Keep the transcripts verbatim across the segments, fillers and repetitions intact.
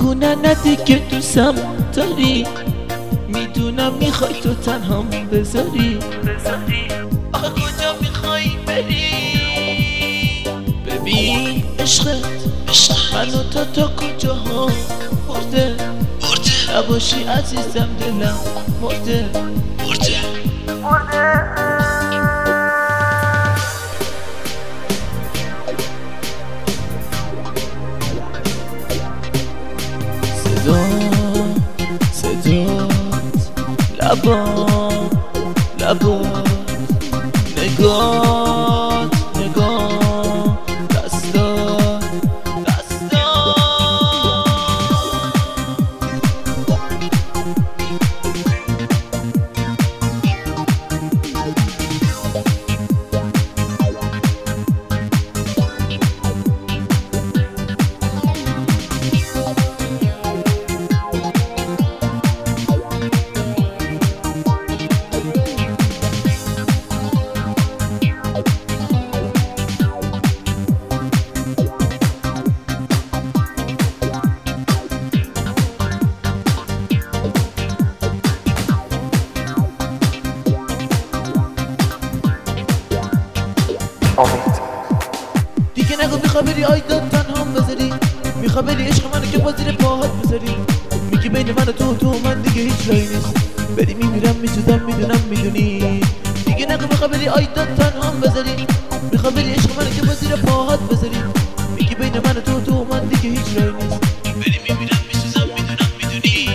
نکنه ندی که دوستم داری، میدونم میخوای تو تنهام بذاری. آخه کجا میخوای بری؟ ببین عشقت منو تا تا کجاها برده، نباشی عزیزم دلم مرده مرده صدا صدات لبام لبات نگات نگاه دستات دستات دیگه نگو میخوای بری آیداد تنهام بذاری، میخوای بری عشق منو که با زیر پاهات بذاری. میگی بین من و تو و تو من دیگه هیچ راهی نیست، بری میمیرم میسوزم میدونم میدونی. دیگه نگو میخوای بری آیداد تنهام بذاری، میخوای بری عشق منو که با زیر پاهات بذاری. میگی بین من و تو و تو من دیگه هیچ راهی نیست، بری میمیرم میسوزم میدونم میدونی.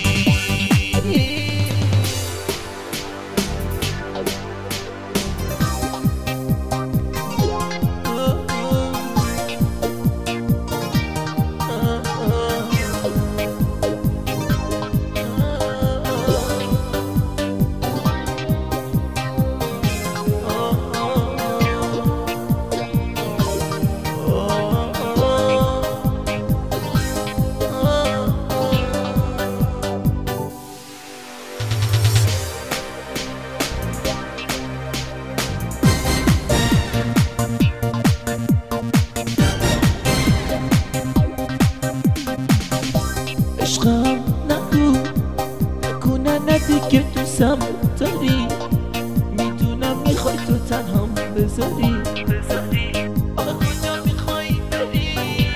عشقم نگو نکنه ندی که دوستم داری، میدونم میخوای تو تنهام بذاری. آخه کجا میخوای بری؟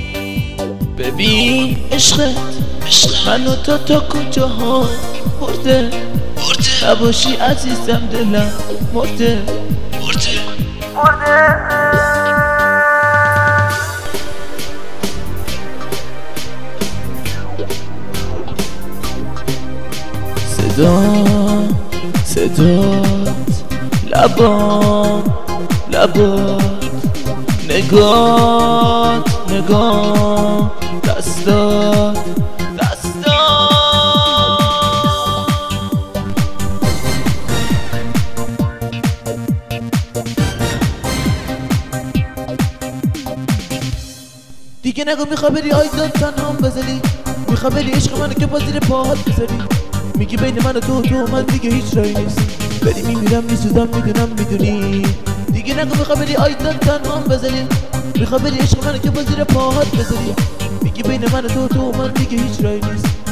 ببین عشقت منو تا تا کجاها برده، نباشی عزیزم دلم مرده مرده صدا صدات لبام لبات نگات نگاه دستات دستات دیگه نگو میخوای بری آیداد تنهام بذاری، میخوای بری عشق منو که با زیر پاهات بذاری. میگی بین من و تو و تو من دیگه هیچ راهی نیست، بری میمیرم میسوزم میدونم میدونی. دیگه نگو میخوای بری آیداد تنهام بذاری، میخوای بری عشق منو که با زیر پاهات بذاری. میگی بین من و تو و تو من دیگه هیچ راهی نیست.